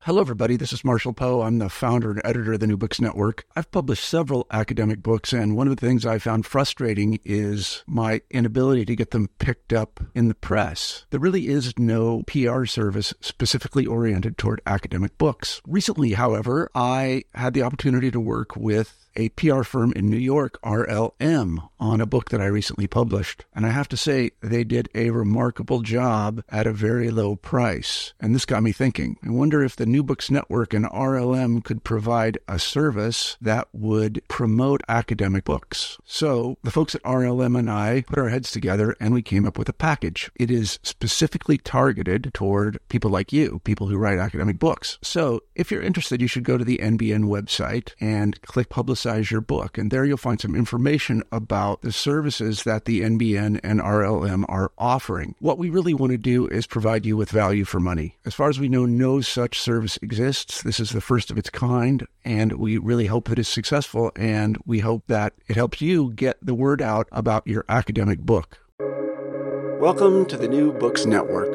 Hello, everybody. This is Marshall Poe. I'm the founder and editor of the New Books Network. I've published several academic books, and one of the things I found frustrating is my inability to get them picked up in the press. There really is no PR service specifically oriented toward academic books. Recently, however, I had the opportunity to work with a PR firm in New York, RLM, on a book that I recently published. And I have to say, they did a remarkable job at a very low price. And this got me thinking. I wonder if the New Books Network and RLM could provide a service that would promote academic books. So the folks at RLM and I put our heads together and we came up with a package. It is specifically targeted toward people like you, people who write academic books. So if you're interested, you should go to the NBN website and click Publicize Your Book. And there you'll find some information about the services that the NBN and RLM are offering. What we really want to do is provide you with value for money. As far as we know, no such service exists. This is the first of its kind, and we really hope that it's successful, and we hope that it helps you get the word out about your academic book. Welcome to the New Books Network.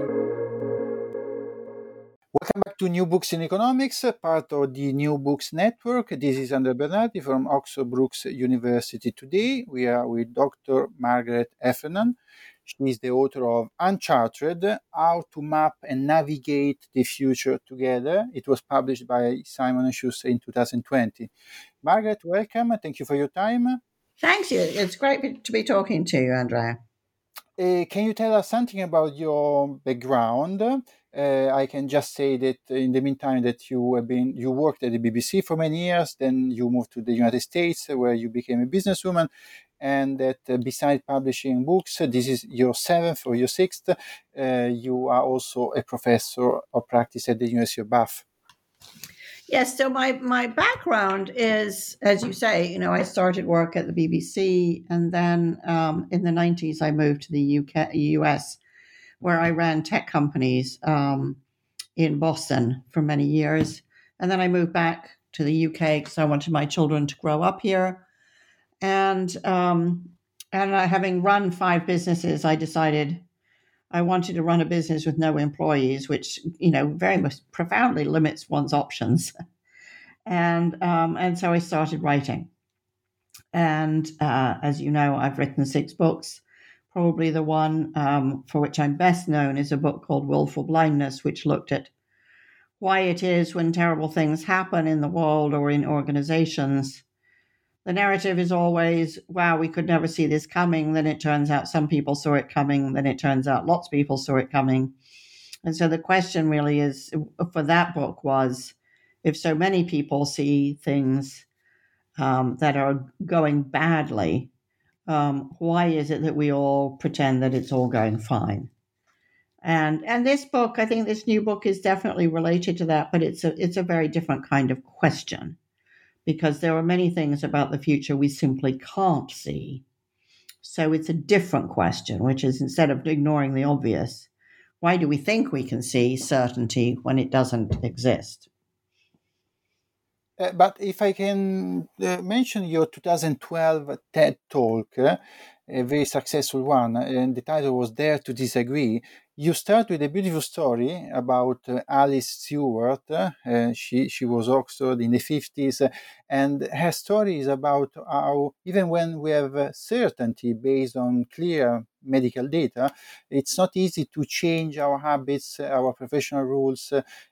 Welcome back to New Books in Economics, part of the New Books Network. This is Andrea Bernardi from Oxford Brookes University. Today we are with Dr. Margaret Heffernan. She is the author of Uncharted, How to Map and Navigate the Future Together. It was published by Simon & Schuster in 2020. Margaret, welcome. Thank you for your time. Thanks you. It's great to be talking to you, Andrea. Can you tell us something about your background? I can just say that in the meantime that you worked at the BBC for many years, then you moved to the United States where you became a businesswoman, and that besides publishing books, this is your seventh or your sixth, you are also a professor of practice at the University of Bath. Yes, so my background is, as you say, I started work at the BBC, and then in the 90s I moved to the US, where I ran tech companies in Boston for many years. And then I moved back to the UK because I wanted my children to grow up here. And having run 5 businesses, I decided I wanted to run a business with no employees, which, very much profoundly limits one's options. And so I started writing. And as you know, I've written 6 books. Probably the one for which I'm best known is a book called Willful Blindness, which looked at why it is when terrible things happen in the world or in organizations, the narrative is always, wow, we could never see this coming. Then it turns out some people saw it coming. Then it turns out lots of people saw it coming. And so the question really is, for that book was, if so many people see things that are going badly, why is it that we all pretend that it's all going fine? And this book, I think this new book is definitely related to that, but it's a very different kind of question, because there are many things about the future we simply can't see. So it's a different question, which is, instead of ignoring the obvious, why do we think we can see certainty when it doesn't exist? But if I can mention your 2012 TED Talk, a very successful one, and the title was Dare to Disagree. You start with a beautiful story about Alice Stewart. She was Oxford in the 50s, and her story is about how, even when we have certainty based on clear medical data, it's not easy to change our habits, our professional rules.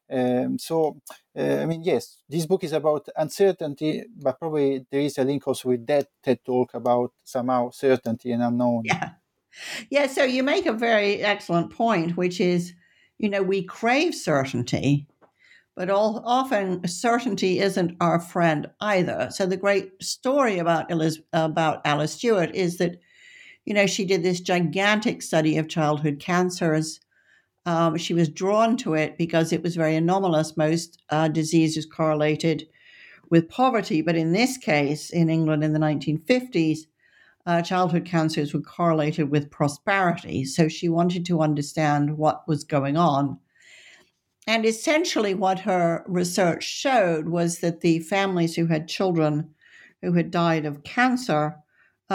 Yes, this book is about uncertainty, but probably there is a link also with that TED Talk about somehow certainty and unknown. Yeah, so you make a very excellent point, which is, we crave certainty, but often certainty isn't our friend either. So the great story about Alice Stewart is that, she did this gigantic study of childhood cancers. She was drawn to it because it was very anomalous. Most diseases correlated with poverty, but in this case, in England in the 1950s, childhood cancers were correlated with prosperity. So she wanted to understand what was going on. And essentially what her research showed was that the families who had children who had died of cancer,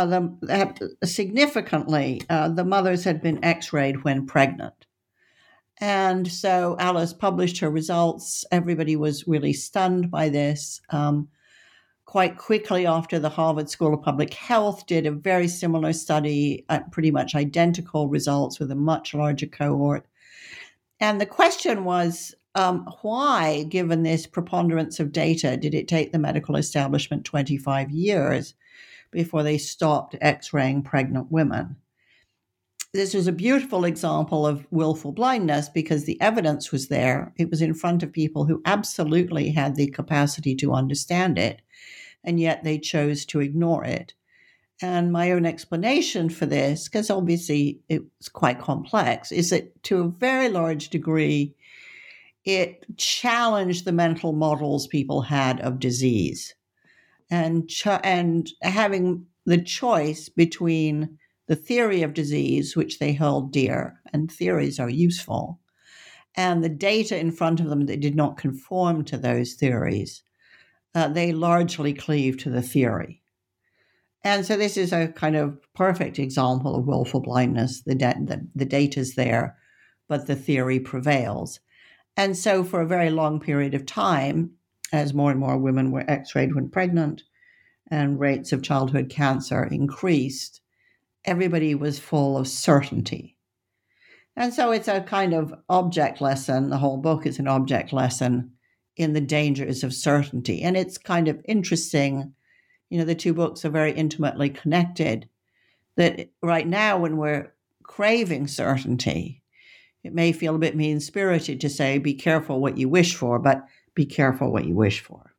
significantly, the mothers had been x-rayed when pregnant. And so Alice published her results. Everybody was really stunned by this. Quite quickly after, the Harvard School of Public Health did a very similar study, pretty much identical results with a much larger cohort. And the question was, why, given this preponderance of data, did it take the medical establishment 25 years before they stopped X-raying pregnant women? This was a beautiful example of willful blindness because the evidence was there. It was in front of people who absolutely had the capacity to understand it, and yet they chose to ignore it. And my own explanation for this, because obviously it's quite complex, is that to a very large degree, it challenged the mental models people had of disease. And having the choice between the theory of disease, which they held dear, and theories are useful, and the data in front of them that did not conform to those theories, they largely cleave to the theory. And so this is a kind of perfect example of willful blindness. The data's there, but the theory prevails. And so for a very long period of time, as more and more women were X-rayed when pregnant and rates of childhood cancer increased, everybody was full of certainty. And so it's a kind of object lesson. The whole book is an object lesson in the dangers of certainty. And it's kind of interesting, the two books are very intimately connected, that right now when we're craving certainty, it may feel a bit mean-spirited to say, be careful what you wish for, but be careful what you wish for.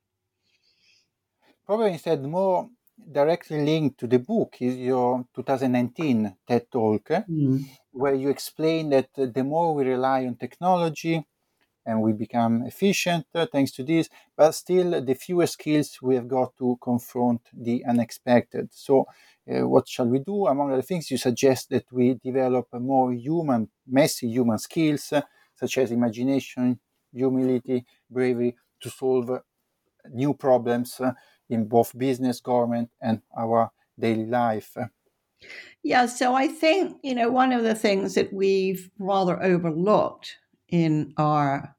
Probably instead more directly linked to the book is your 2019 TED Talk, where you explain that the more we rely on technology and we become efficient thanks to this, but still the fewer skills we have got to confront the unexpected. So what shall we do? Among other things, you suggest that we develop a more messy human skills, such as imagination, humility, bravery, to solve new problems in both business, government, and our daily life. Yeah, so I think, one of the things that we've rather overlooked in our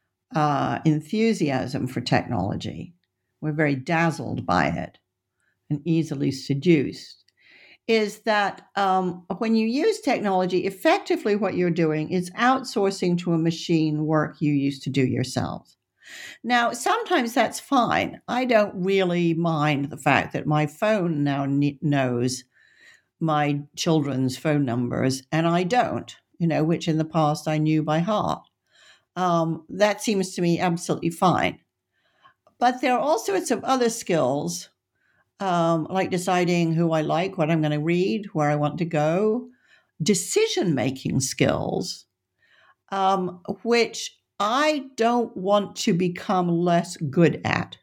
enthusiasm for technology, we're very dazzled by it and easily seduced, is that when you use technology, effectively what you're doing is outsourcing to a machine work you used to do yourselves. Now, sometimes that's fine. I don't really mind the fact that my phone now knows my children's phone numbers, and I don't, which in the past I knew by heart. That seems to me absolutely fine. But there are all sorts of other skills, like deciding who I like, what I'm going to read, where I want to go, decision-making skills, which I don't want to become less good at.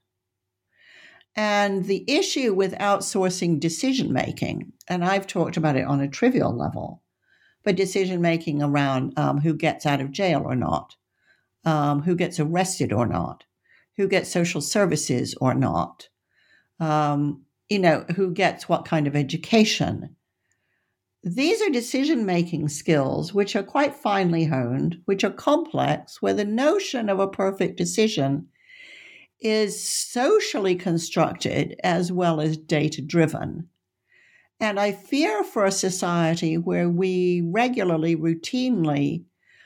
And the issue with outsourcing decision-making, and I've talked about it on a trivial level, but decision-making around who gets out of jail or not, who gets arrested or not, who gets social services or not, who gets what kind of education. These are decision-making skills which are quite finely honed, which are complex, where the notion of a perfect decision is socially constructed as well as data-driven. And I fear for a society where we regularly, routinely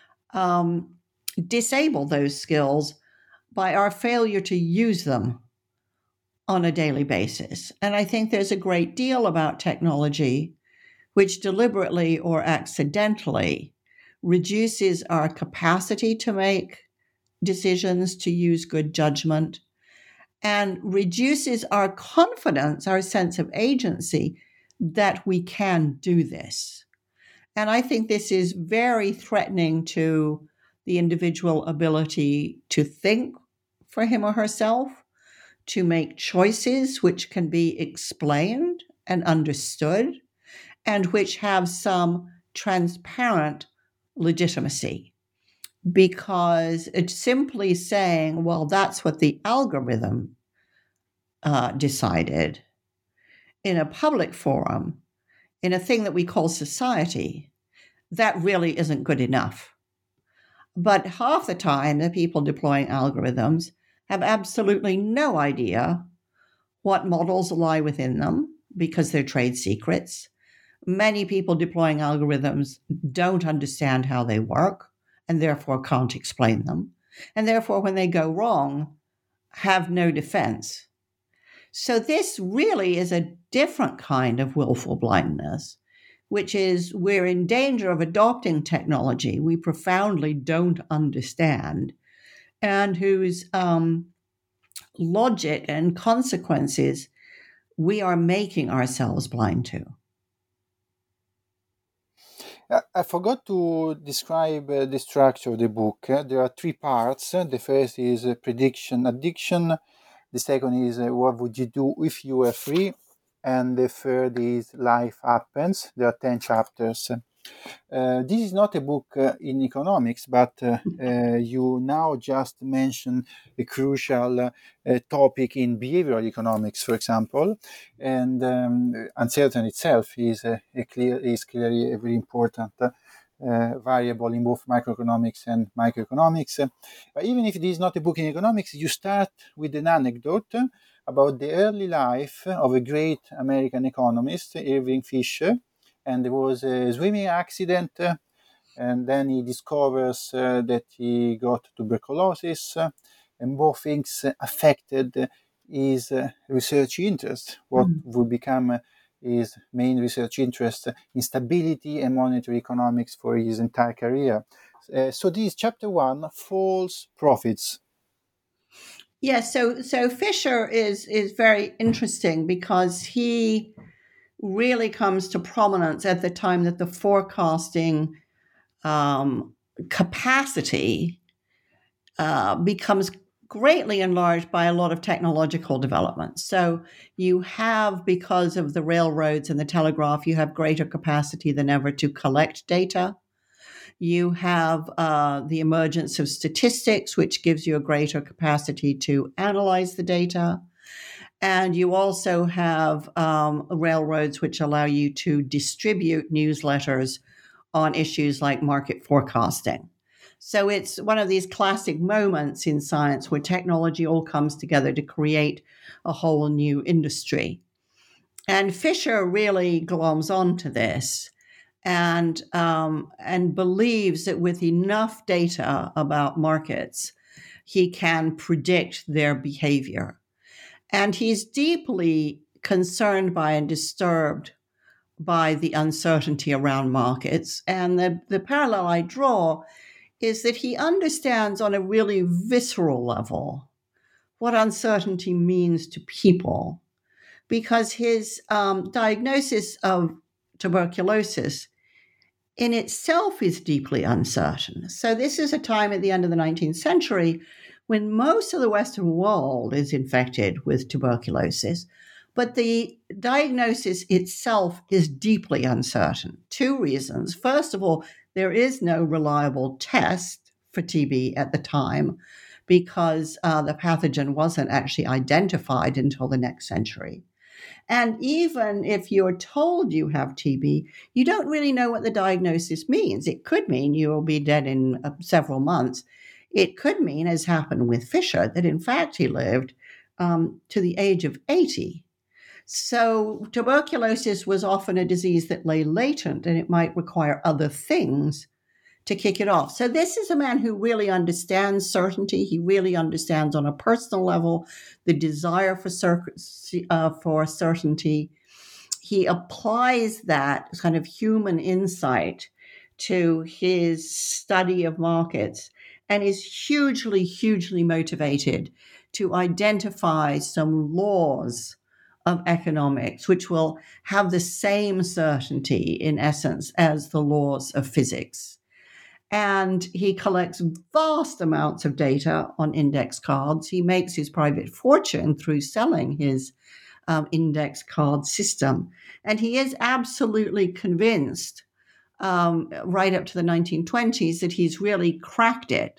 disable those skills by our failure to use them on a daily basis. And I think there's a great deal about technology which deliberately or accidentally reduces our capacity to make decisions, to use good judgment, and reduces our confidence, our sense of agency that we can do this. And I think this is very threatening to the individual ability to think for him or herself, to make choices which can be explained and understood, and which have some transparent legitimacy. Because it's simply saying, well, that's what the algorithm decided in a public forum, in a thing that we call society, that really isn't good enough. But half the time, the people deploying algorithms have absolutely no idea what models lie within them because they're trade secrets. Many people deploying algorithms don't understand how they work and therefore can't explain them. And therefore, when they go wrong, have no defense. So this really is a different kind of willful blindness, which is we're in danger of adopting technology we profoundly don't understand and whose logic and consequences we are making ourselves blind to. I forgot to describe the structure of the book. There are three parts. The first is prediction addiction. The second is what would you do if you were free? And the third is life happens. There are 10 chapters. This is not a book in economics, but you now just mentioned a crucial topic in behavioral economics, for example, and uncertainty itself is clearly a very important variable in both macroeconomics and microeconomics. But even if it is not a book in economics, you start with an anecdote about the early life of a great American economist, Irving Fisher. And there was a swimming accident, and then he discovers that he got tuberculosis, and both things affected his research interest, what would become his main research interest in stability and monetary economics for his entire career. So this is chapter 1, false profits. Yes, so Fisher is very interesting because he really comes to prominence at the time that the forecasting capacity becomes greatly enlarged by a lot of technological developments. So you have, because of the railroads and the telegraph, you have greater capacity than ever to collect data. You have the emergence of statistics, which gives you a greater capacity to analyze the data. And you also have railroads which allow you to distribute newsletters on issues like market forecasting. So it's one of these classic moments in science where technology all comes together to create a whole new industry. And Fisher really gloms onto this and believes that with enough data about markets, he can predict their behavior. And he's deeply concerned by and disturbed by the uncertainty around markets. And the parallel I draw is that he understands on a really visceral level what uncertainty means to people, because his diagnosis of tuberculosis in itself is deeply uncertain. So this is a time at the end of the 19th century when most of the Western world is infected with tuberculosis, but the diagnosis itself is deeply uncertain. Two reasons. First of all, there is no reliable test for TB at the time because the pathogen wasn't actually identified until the next century. And even if you're told you have TB, you don't really know what the diagnosis means. It could mean you will be dead in several months. It could mean, as happened with Fisher, that in fact he lived to the age of 80. So tuberculosis was often a disease that lay latent, and it might require other things to kick it off. So this is a man who really understands certainty. He really understands on a personal level the desire for certainty. He applies that kind of human insight to his study of markets and is hugely, hugely motivated to identify some laws of economics which will have the same certainty, in essence, as the laws of physics. And he collects vast amounts of data on index cards. He makes his private fortune through selling his index card system. And he is absolutely convinced right up to the 1920s that he's really cracked it.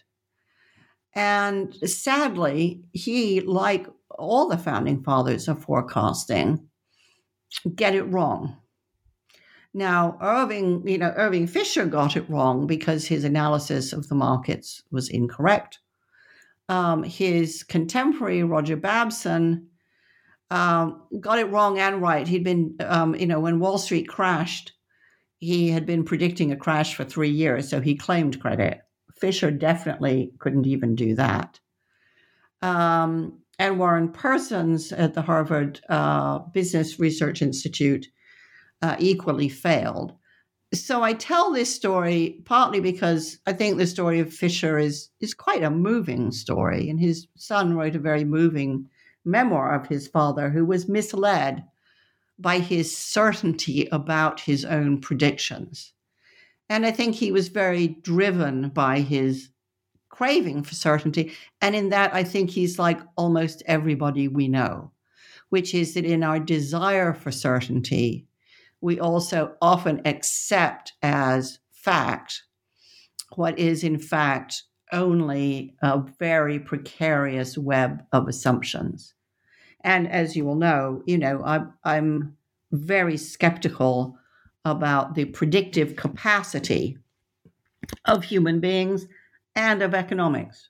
And sadly, he, like all the founding fathers of forecasting, get it wrong. Now, Irving Fisher got it wrong because his analysis of the markets was incorrect. His contemporary, Roger Babson, got it wrong and right. He'd been, when Wall Street crashed, he had been predicting a crash for 3 years, so he claimed credit. Fisher definitely couldn't even do that. And Warren Persons at the Harvard Business Research Institute equally failed. So I tell this story partly because I think the story of Fisher is quite a moving story, and his son wrote a very moving memoir of his father, who was misled by his certainty about his own predictions. And I think he was very driven by his craving for certainty. And in that, I think he's like almost everybody we know, which is that in our desire for certainty, we also often accept as fact what is in fact only a very precarious web of assumptions. And as you will know, I'm very skeptical about the predictive capacity of human beings and of economics.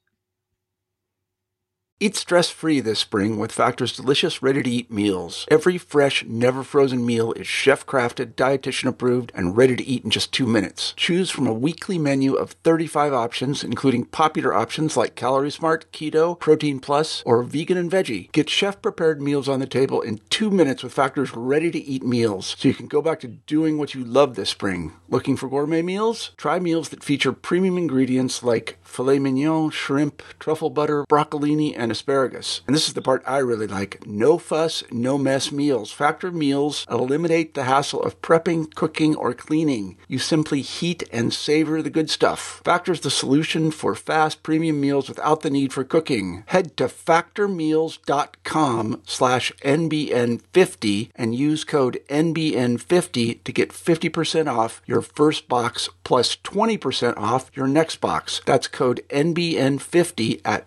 Eat stress-free this spring with Factor's delicious, ready-to-eat meals. Every fresh, never-frozen meal is chef-crafted, dietitian-approved, and ready to eat in just 2 minutes. Choose from a weekly menu of 35 options, including popular options like Calorie Smart, Keto, Protein Plus, or Vegan and Veggie. Get chef-prepared meals on the table in 2 minutes with Factor's ready-to-eat meals, so you can go back to doing what you love this spring. Looking for gourmet meals? Try meals that feature premium ingredients like filet mignon, shrimp, truffle butter, broccolini, and asparagus. And this is the part I really like. No fuss, no mess meals. Factor meals eliminate the hassle of prepping, cooking, or cleaning. You simply heat and savor the good stuff. Factor's the solution for fast premium meals without the need for cooking. Head to factormeals.com/NBN50 and use code NBN50 to get 50% off your first box plus 20% off your next box. That's code NBN50 at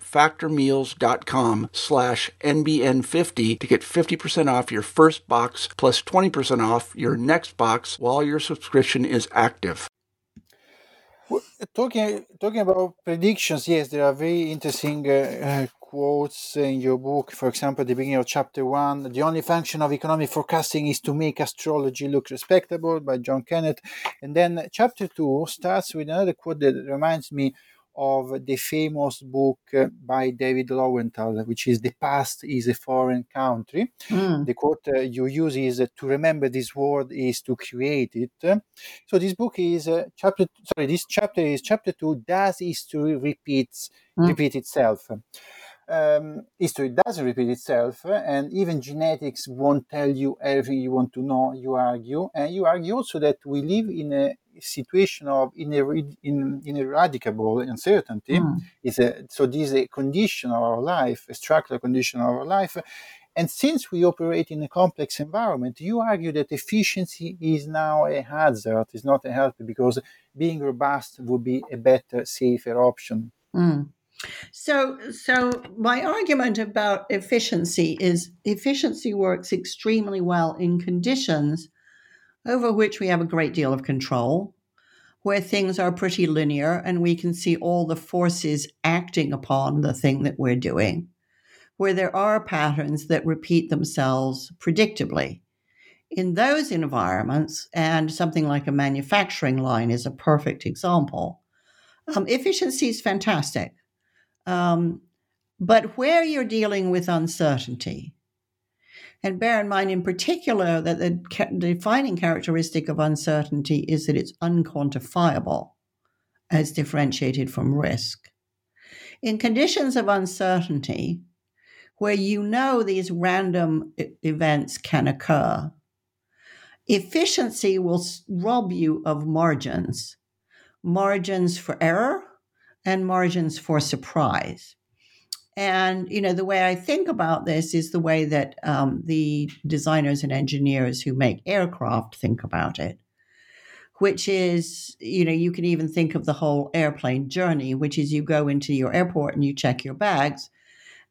factormeals.com/NBN50 to get 50% off your first box plus 20% off your next box while your subscription is active. Talking about predictions, yes, there are very interesting quotes in your book. For example, at the beginning of chapter 1, the only function of economic forecasting is to make astrology look respectable, by John Kenneth. And then chapter 2 starts with another quote that reminds me of the famous book by David Lowenthal, which is "The Past is a Foreign Country." The quote you use is, "To remember this world is to create it." So this book is this chapter is chapter 2. Does history repeat itself? History doesn't repeat itself, and even genetics won't tell you everything you want to know, you argue. And you argue also that we live in a situation of ineradicable uncertainty. So this is a condition of our life, a structural condition of our life. And since we operate in a complex environment, you argue that efficiency is now a hazard, is not a help, because being robust would be a better, safer option. So my argument about efficiency is efficiency works extremely well in conditions over which we have a great deal of control, where things are pretty linear and we can see all the forces acting upon the thing that we're doing, where there are patterns that repeat themselves predictably. In those environments, and something like a manufacturing line is a perfect example, efficiency is fantastic. But where you're dealing with uncertainty, and bear in mind in particular that the defining characteristic of uncertainty is that it's unquantifiable as differentiated from risk. In conditions of uncertainty, where you know these random events can occur, efficiency will rob you of margins for error and margins for surprise. And, the way I think about this is the way that the designers and engineers who make aircraft think about it, which is, you can even think of the whole airplane journey, which is you go into your airport and you check your bags.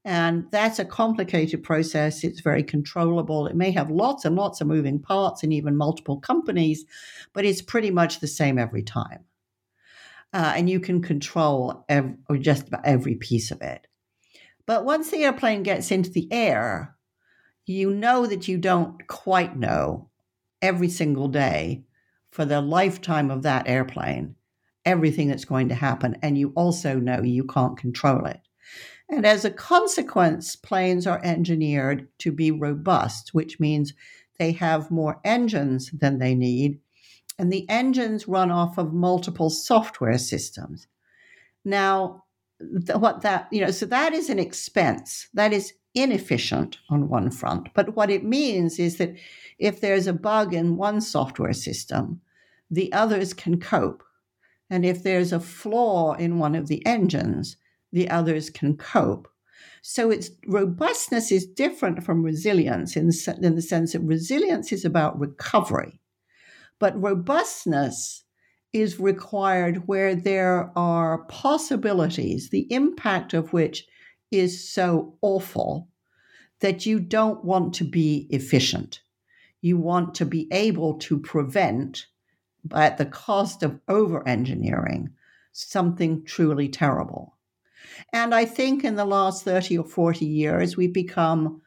And that's a complicated process. It's very controllable. It may have lots and lots of moving parts and even multiple companies, but it's pretty much the same every time. And you can control just about every piece of it. But once the airplane gets into the air, you know that you don't quite know every single day for the lifetime of that airplane everything that's going to happen. And you also know you can't control it. And as a consequence, planes are engineered to be robust, which means they have more engines than they need. And the engines run off of multiple software systems. Now, so that is an expense. That is inefficient on one front. But what it means is that if there's a bug in one software system, the others can cope. And if there's a flaw in one of the engines, the others can cope. So its robustness is different from resilience in the sense that resilience is about recovery. But robustness is required where there are possibilities, the impact of which is so awful that you don't want to be efficient. You want to be able to prevent, at the cost of over-engineering, something truly terrible. And I think in the last 30 or 40 years, we've become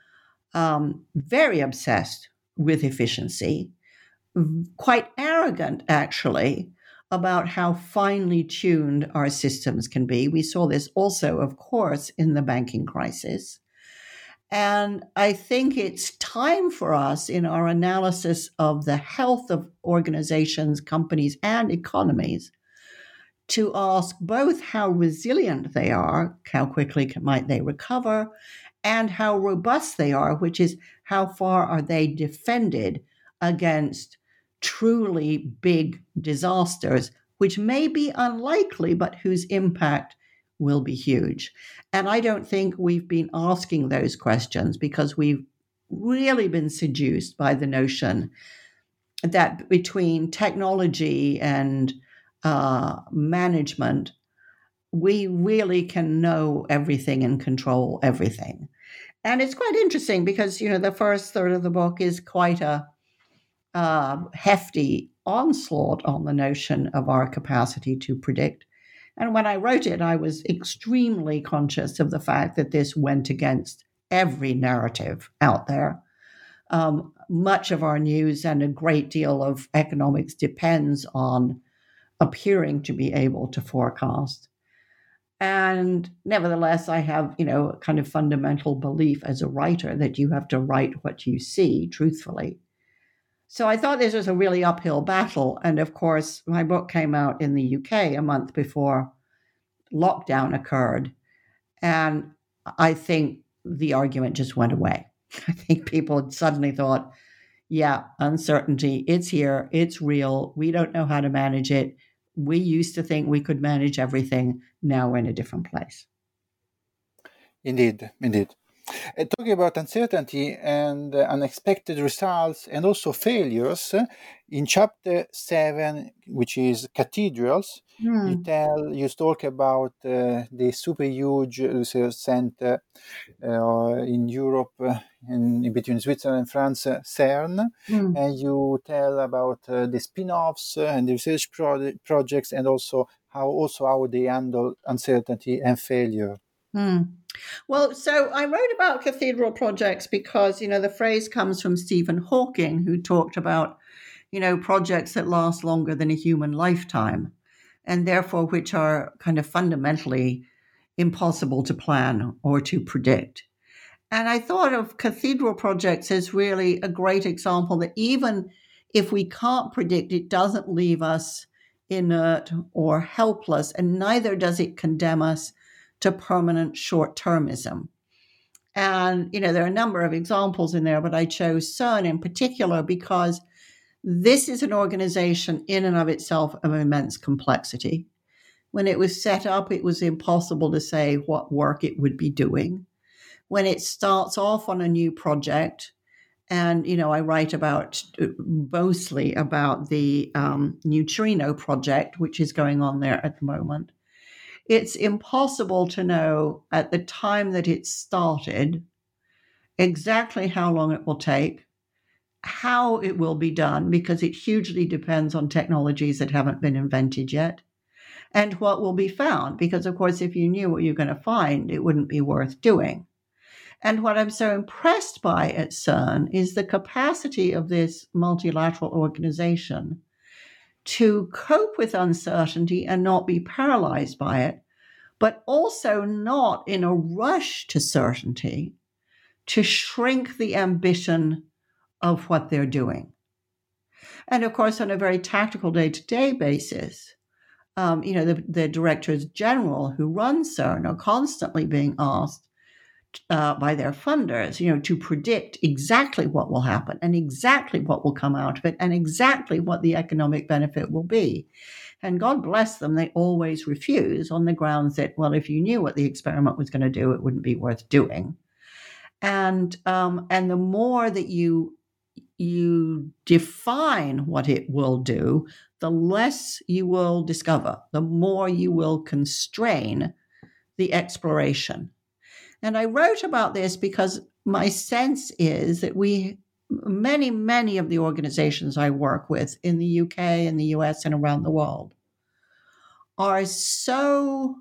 very obsessed with efficiency, quite arrogant, actually, about how finely tuned our systems can be. We saw this also, of course, in the banking crisis. And I think it's time for us in our analysis of the health of organizations, companies, and economies to ask both how resilient they are, how quickly might they recover, and how robust they are, which is how far are they defended against truly big disasters, which may be unlikely, but whose impact will be huge. And I don't think we've been asking those questions because we've really been seduced by the notion that between technology and management, we really can know everything and control everything. And it's quite interesting because, the first third of the book is quite a hefty onslaught on the notion of our capacity to predict. And when I wrote it, I was extremely conscious of the fact that this went against every narrative out there. Much of our news and a great deal of economics depends on appearing to be able to forecast. And nevertheless, I have, a kind of fundamental belief as a writer that you have to write what you see truthfully. So I thought this was a really uphill battle. And of course, my book came out in the UK a month before lockdown occurred. And I think the argument just went away. I think people suddenly thought, yeah, uncertainty, it's here, it's real. We don't know how to manage it. We used to think we could manage everything. Now we're in a different place. Indeed. Talking about uncertainty and unexpected results and also failures, in chapter 7, which is cathedrals, you talk about the super huge research center in Europe, in between Switzerland and France, CERN, and you tell about the spin-offs and the research projects, and also how they handle uncertainty and failure. Well, so I wrote about cathedral projects because, the phrase comes from Stephen Hawking, who talked about, projects that last longer than a human lifetime, and therefore which are kind of fundamentally impossible to plan or to predict. And I thought of cathedral projects as really a great example that even if we can't predict, it doesn't leave us inert or helpless, and neither does it condemn us to permanent short-termism. And, there are a number of examples in there, but I chose CERN in particular because this is an organization in and of itself of immense complexity. When it was set up, it was impossible to say what work it would be doing. When it starts off on a new project, and, I write mostly about the neutrino project, which is going on there at the moment. it's impossible to know at the time that it started exactly how long it will take, how it will be done, because it hugely depends on technologies that haven't been invented yet, and what will be found. Because, of course, if you knew what you're going to find, it wouldn't be worth doing. And what I'm so impressed by at CERN is the capacity of this multilateral organization to cope with uncertainty and not be paralyzed by it, but also not in a rush to certainty to shrink the ambition of what they're doing. And of course, on a very tactical day-to-day basis, the directors general who run CERN are constantly being asked by their funders, to predict exactly what will happen and exactly what will come out of it and exactly what the economic benefit will be. And God bless them, they always refuse on the grounds that, well, if you knew what the experiment was going to do, it wouldn't be worth doing. And the more that you define what it will do, the less you will discover, the more you will constrain the exploration. And I wrote about this because my sense is that many of the organizations I work with in the UK and the US and around the world are so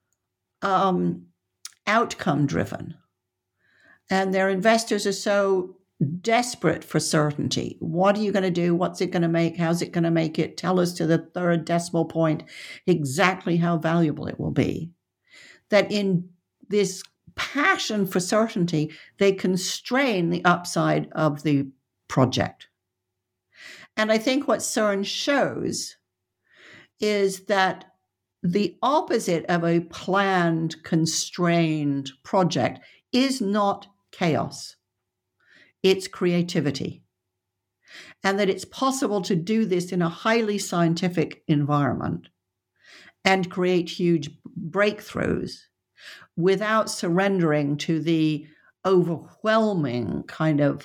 outcome driven. And their investors are so desperate for certainty. What are you going to do? What's it going to make? How's it going to make it? Tell us to the third decimal point exactly how valuable it will be. That in this passion for certainty, they constrain the upside of the project. And I think what CERN shows is that the opposite of a planned, constrained project is not chaos. It's creativity. And that it's possible to do this in a highly scientific environment and create huge breakthroughs without surrendering to the overwhelming kind of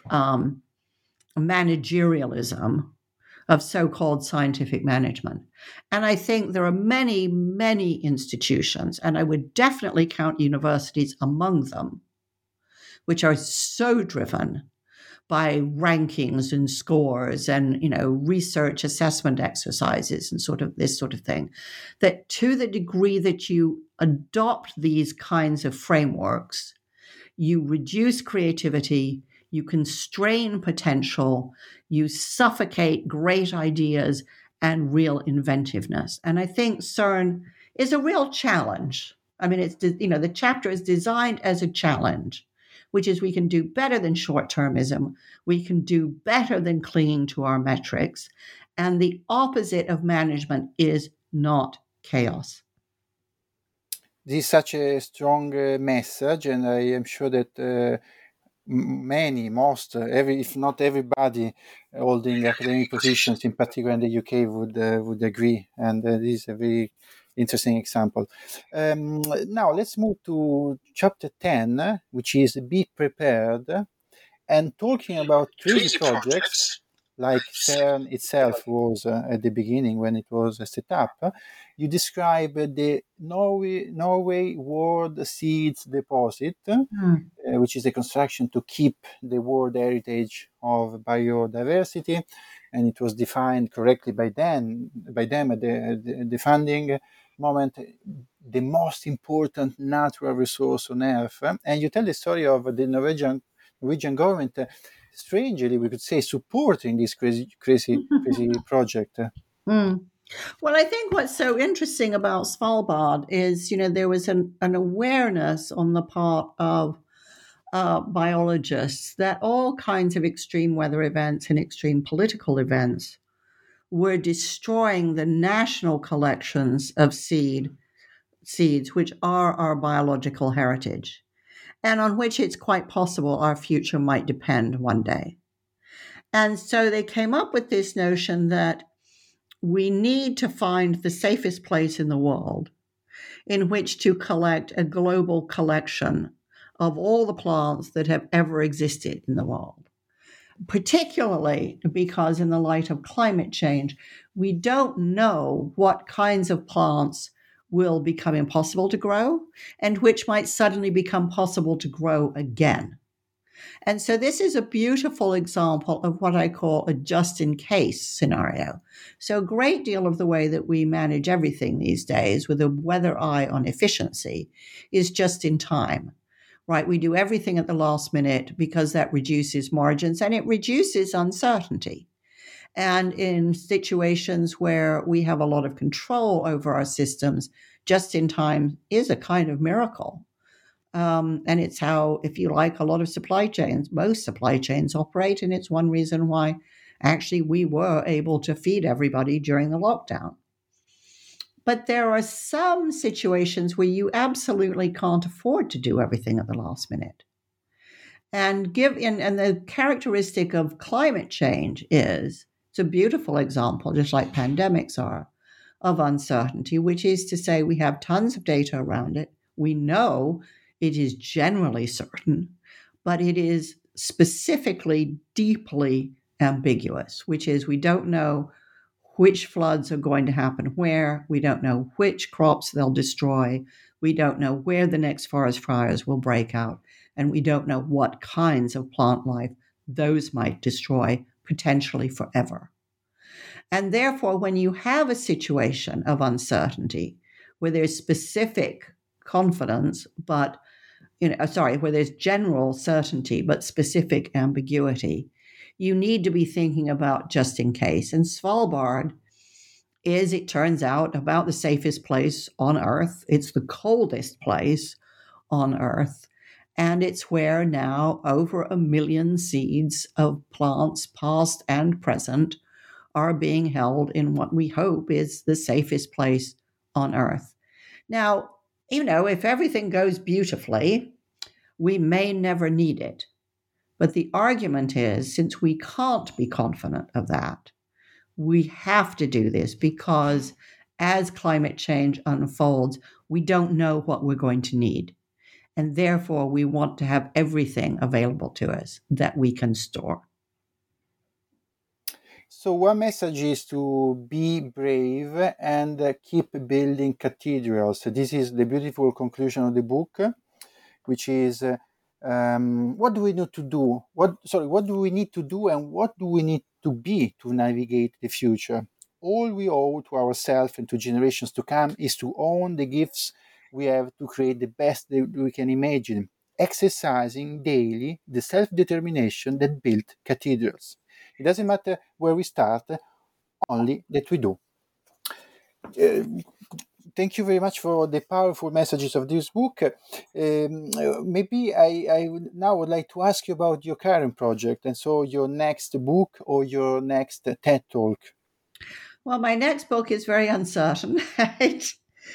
managerialism of so-called scientific management. And I think there are many, many institutions, and I would definitely count universities among them, which are so driven by rankings and scores and, research assessment exercises and sort of this sort of thing, that to the degree that you adopt these kinds of frameworks, you reduce creativity, you constrain potential, you suffocate great ideas and real inventiveness. And I think CERN is a real challenge. I mean, it's, the chapter is designed as a challenge, which is we can do better than short-termism. We can do better than clinging to our metrics. And the opposite of management is not chaos. This is such a strong message, and I am sure that if not everybody holding academic positions, in particular in the UK, would agree. And this is a very interesting example. Now let's move to chapter 10, which is Be Prepared, and talking about crazy projects like CERN itself was at the beginning when it was set up. You describe the Norway World Seeds Deposit, which is a construction to keep the World Heritage of Biodiversity, and it was defined correctly by them at the funding moment, the most important natural resource on Earth. And you tell the story of the Norwegian government, strangely, we could say, supporting this crazy project. Well, I think what's so interesting about Svalbard is, there was an awareness on the part of biologists that all kinds of extreme weather events and extreme political events were destroying the national collections of seeds, which are our biological heritage, and on which it's quite possible our future might depend one day. And so they came up with this notion that we need to find the safest place in the world in which to collect a global collection of all the plants that have ever existed in the world, particularly because in the light of climate change, we don't know what kinds of plants will become impossible to grow and which might suddenly become possible to grow again. And so this is a beautiful example of what I call a just-in-case scenario. So a great deal of the way that we manage everything these days with a weather eye on efficiency is just in time, right? We do everything at the last minute because that reduces margins and it reduces uncertainty. And in situations where we have a lot of control over our systems, just in time is a kind of miracle. And it's how, if you like, a lot of supply chains, most supply chains operate. And it's one reason why actually we were able to feed everybody during the lockdown. But there are some situations where you absolutely can't afford to do everything at the last minute. And the characteristic of climate change is, it's a beautiful example, just like pandemics are, of uncertainty, which is to say we have tons of data around it. We know it is generally certain, but it is specifically deeply ambiguous, which is we don't know which floods are going to happen where, we don't know which crops they'll destroy, we don't know where the next forest fires will break out, and we don't know what kinds of plant life those might destroy potentially forever. And therefore, when you have a situation of uncertainty where there's specific confidence, but where there's general certainty but specific ambiguity, you need to be thinking about just in case. And Svalbard is, it turns out, about the safest place on Earth. It's the coldest place on Earth. And it's where now over 1 million seeds of plants, past and present, are being held in what we hope is the safest place on Earth. Now, if everything goes beautifully, we may never need it. But the argument is, since we can't be confident of that, we have to do this because as climate change unfolds, we don't know what we're going to need. And therefore, we want to have everything available to us that we can store. So one message is to be brave and keep building cathedrals. This is the beautiful conclusion of the book, which is what do we need to do? What do we need to do and what do we need to be to navigate the future? All we owe to ourselves and to generations to come is to own the gifts we have to create the best that we can imagine, exercising daily the self-determination that built cathedrals. It doesn't matter where we start, only that we do. Thank you very much for the powerful messages of this book. Maybe I now would like to ask you about your current project, and so your next book or your next TED Talk. Well, my next book is very uncertain. Right?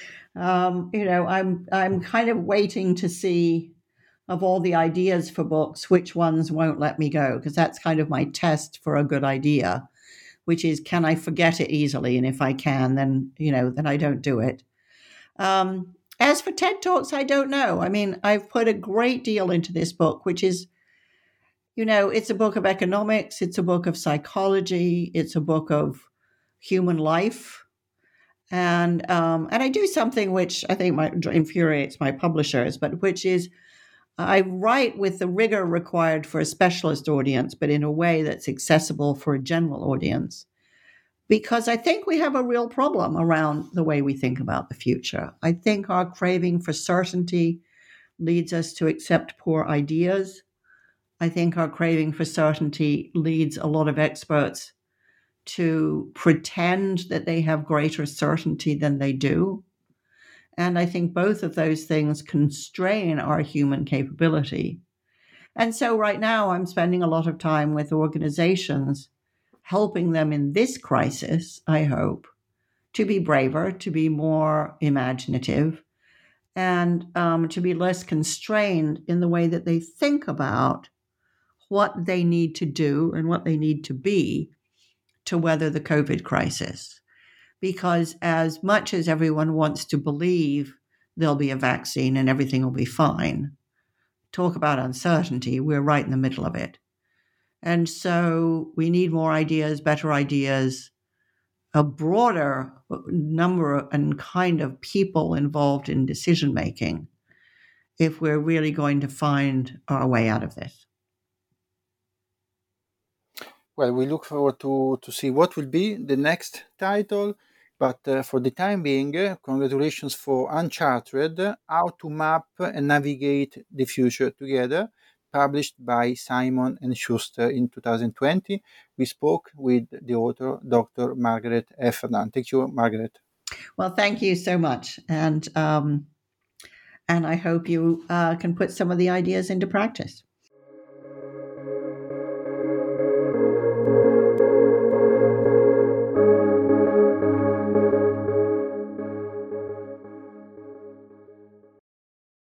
I'm kind of waiting to see, of all the ideas for books, which ones won't let me go, because that's kind of my test for a good idea, which is, can I forget it easily? And if I can, then I don't do it. As for TED Talks, I don't know. I mean, I've put a great deal into this book, which is, it's a book of economics, it's a book of psychology, it's a book of human life. And I do something which I think infuriates my publishers, but which is I write with the rigor required for a specialist audience, but in a way that's accessible for a general audience. Because I think we have a real problem around the way we think about the future. I think our craving for certainty leads us to accept poor ideas. I think our craving for certainty leads a lot of experts to pretend that they have greater certainty than they do. And I think both of those things constrain our human capability. And so right now I'm spending a lot of time with organizations, helping them in this crisis, I hope, to be braver, to be more imaginative, and to be less constrained in the way that they think about what they need to do and what they need to be to weather the COVID crisis. Because as much as everyone wants to believe there'll be a vaccine and everything will be fine, talk about uncertainty, we're right in the middle of it. And so we need more ideas, better ideas, a broader number and kind of people involved in decision making if we're really going to find our way out of this. Well, we look forward to see what will be the next title. But for the time being, congratulations for Uncharted, How to Map and Navigate the Future Together, published by Simon & Schuster in 2020. We spoke with the author, Dr. Margaret Heffernan. Thank you, Margaret. Well, thank you so much. And I hope you can put some of the ideas into practice.